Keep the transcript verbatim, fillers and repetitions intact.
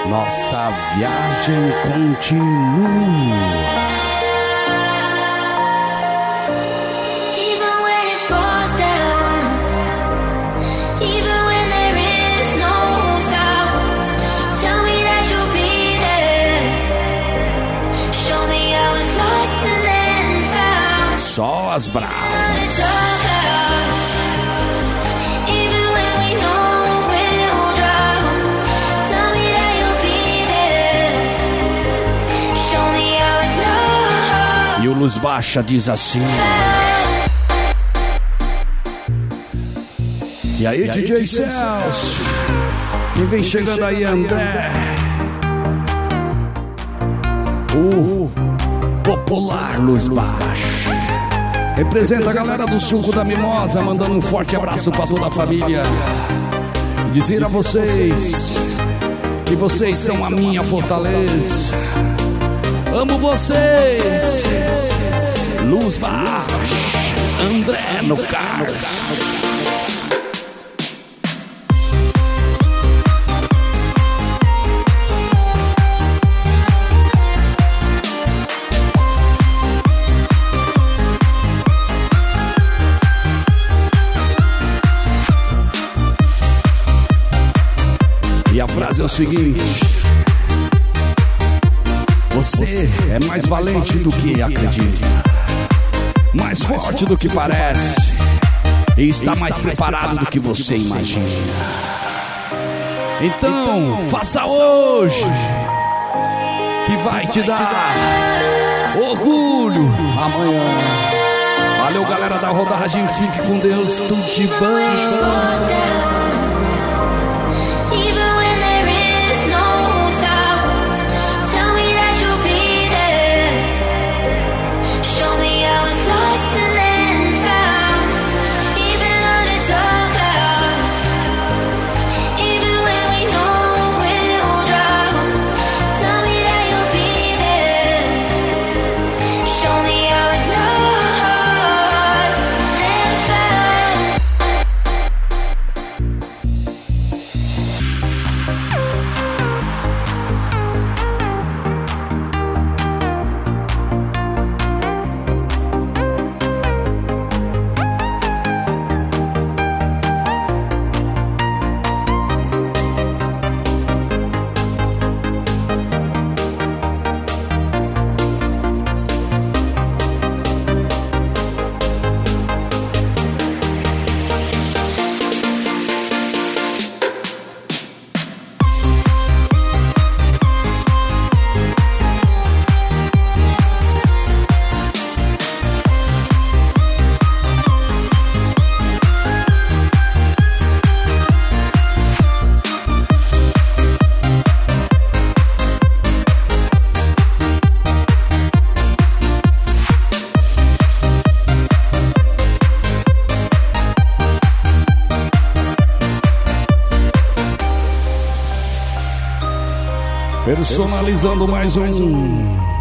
Nossa viagem continua. Só as bravas. E o Luz Baixa diz assim. E aí, e aí D J Celso? Quem vem chegando aí, André? O popular Luz Baixa. Representa a galera do Suco da Mimosa, mandando um forte abraço pra toda a família. Dizer a vocês que vocês são a minha fortaleza. Amo vocês. Luz Baixa, André no carro. E a frase é o seguinte: você é mais valente do que acredita, mais forte do que parece, e está mais preparado do que você imagina. Então, faça hoje, que vai te dar orgulho amanhã. Valeu, galera da rodagem, fique com Deus, tudo de bom. Personalizando mais um